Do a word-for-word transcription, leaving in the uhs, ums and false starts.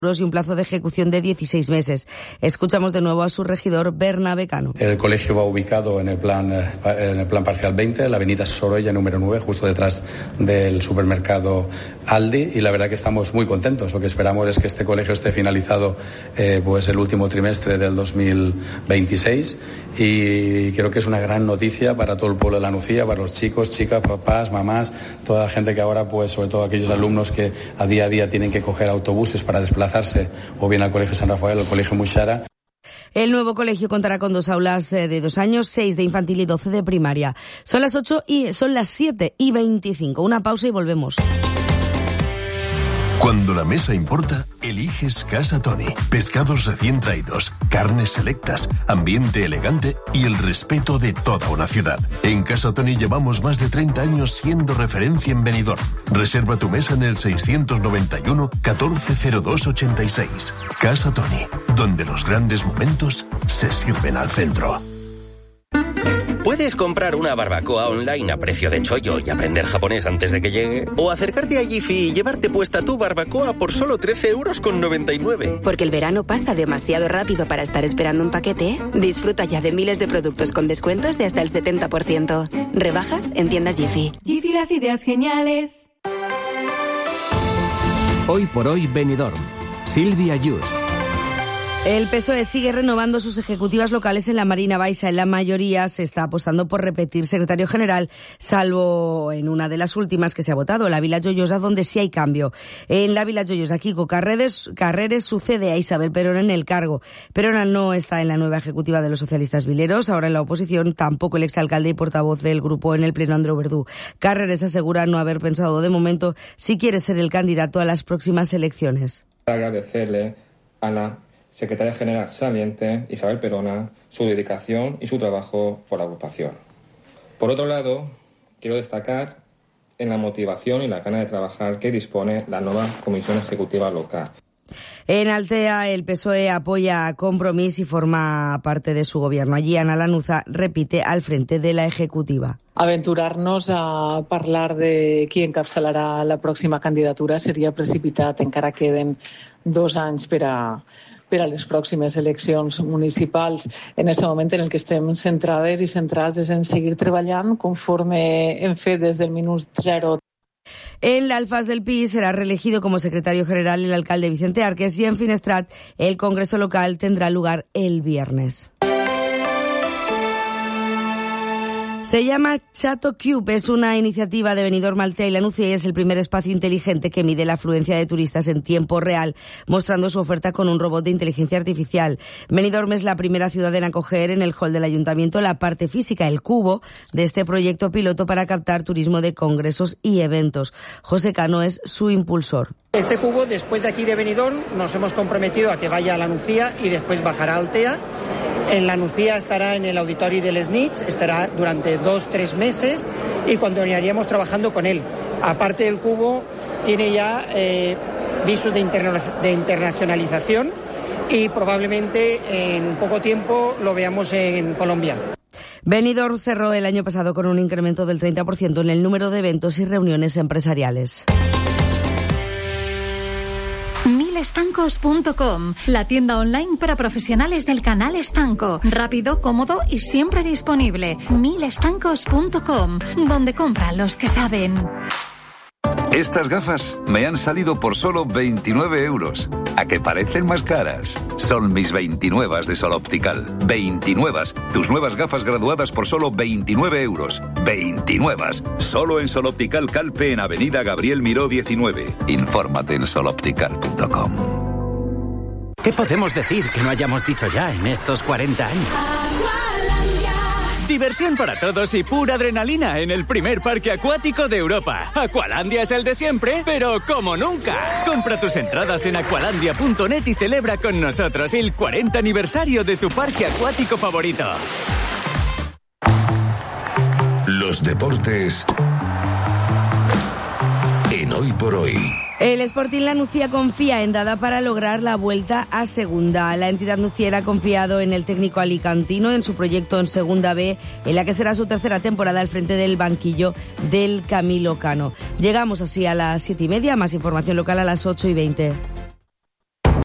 y un plazo de ejecución de dieciséis meses. Escuchamos de nuevo a su regidor, Bernabé Cano. El colegio va ubicado en el plan, en el plan parcial veinte, en la avenida Sorolla número nueve, justo detrás del supermercado Aldi, y la verdad que estamos muy contentos. Lo que esperamos es que este colegio esté finalizado eh, pues el último trimestre del dos mil veintiséis, y creo que es una gran noticia para todo el pueblo de La Nucía, para los chicos, chicas, papás, mamás, toda la gente que ahora, pues sobre todo aquellos alumnos que a día a día tienen que coger autobuses para desplazarse o bien al Colegio San Rafael o al Colegio Muxara. El nuevo colegio contará con dos aulas de dos años, seis de infantil y doce de primaria. Son las ocho y son las siete y veinticinco. Una pausa y volvemos. Cuando la mesa importa, eliges Casa Toni. Pescados recién traídos, carnes selectas, ambiente elegante y el respeto de toda una ciudad. En Casa Toni llevamos más de treinta años siendo referencia en Benidorm. Reserva tu mesa en el seiscientos noventa y uno catorce cero dos ochenta y seis. Casa Toni, donde los grandes momentos se sirven al centro. Puedes comprar una barbacoa online a precio de chollo y aprender japonés antes de que llegue. O acercarte a Jiffy y llevarte puesta tu barbacoa por solo trece euros con noventa y nueve. Porque el verano pasa demasiado rápido para estar esperando un paquete. Disfruta ya de miles de productos con descuentos de hasta el setenta por ciento. Rebajas en tiendas Jiffy. Jiffy, las ideas geniales. Hoy por hoy Benidorm. Silvia Yus. El P S O E sigue renovando sus ejecutivas locales en la Marina Baixa. En la mayoría se está apostando por repetir secretario general, salvo en una de las últimas que se ha votado, la Vila Joyosa, donde sí hay cambio. En la Vila Joyosa, Kiko Carreres, Carreres sucede a Isabel Perona en el cargo. Perona no está en la nueva ejecutiva de los socialistas vileros, ahora en la oposición, tampoco el exalcalde y portavoz del grupo en el Pleno, Andreu Verdú. Carreres asegura no haber pensado de momento si quiere ser el candidato a las próximas elecciones. Agradecerle a la secretaria general saliente, Isabel Perona, su dedicación y su trabajo por la agrupación. Por otro lado, quiero destacar en la motivación y la gana de trabajar que dispone la nueva Comisión Ejecutiva Local. En Altea, el P S O E apoya a Compromís y forma parte de su gobierno. Allí, Ana Lanuza repite al frente de la ejecutiva. Aventurar-nos a parlar de qui encapçalarà la pròxima candidatura seria precipitat. Encara queden dos anys per a per a les pròximes eleccions municipals. En aquest moment en el que estem centrades i centrats és en seguir treballant conforme hem fet des del minut zero. En la Alfaz del Pi será reelegido como secretario general el alcalde Vicente Arques, y en Finestrat el congreso local tendrá lugar el viernes. Se llama Chato Cube, es una iniciativa de Benidorm, Altea y La Nucía y es el primer espacio inteligente que mide la afluencia de turistas en tiempo real, mostrando su oferta con un robot de inteligencia artificial. Benidorm es la primera ciudad en acoger en el hall del ayuntamiento la parte física, el cubo, de este proyecto piloto para captar turismo de congresos y eventos. José Cano es su impulsor. Este cubo, después de aquí de Benidorm, nos hemos comprometido a que vaya a La Nucía y después bajará a Altea. En La Nucía estará en el auditorio del Snitch, estará durante dos, tres meses y continuaríamos trabajando con él. Aparte del cubo, tiene ya eh, visos de, interna- de internacionalización y probablemente en poco tiempo lo veamos en Colombia. Benidorm cerró el año pasado con un incremento del treinta por ciento en el número de eventos y reuniones empresariales. mil estancos punto com, la tienda online para profesionales del canal estanco. Rápido, cómodo y siempre disponible. mil estancos punto com, donde compran los que saben. Estas gafas me han salido por solo veintinueve euros. ¿A que parecen más caras? Son mis veintinuevas de Sol Optical. veintinuevas. Tus nuevas gafas graduadas por solo veintinueve euros. veintinuevas. Solo en Sol Optical Calpe, en Avenida Gabriel Miró diecinueve. Infórmate en sol optical punto com. ¿Qué podemos decir que no hayamos dicho ya en estos cuarenta años? Diversión para todos y pura adrenalina en el primer parque acuático de Europa. Aqualandia es el de siempre, pero como nunca. Compra tus entradas en aqualandia punto net y celebra con nosotros el cuarenta aniversario de tu parque acuático favorito. Los deportes en Hoy por Hoy. El Sporting La Nucía confía en Dada para lograr la vuelta a segunda. La entidad nuciera ha confiado en el técnico alicantino en su proyecto en Segunda B, en la que será su tercera temporada al frente del banquillo del Camilo Cano. Llegamos así a las siete y media, más información local a las ocho y veinte.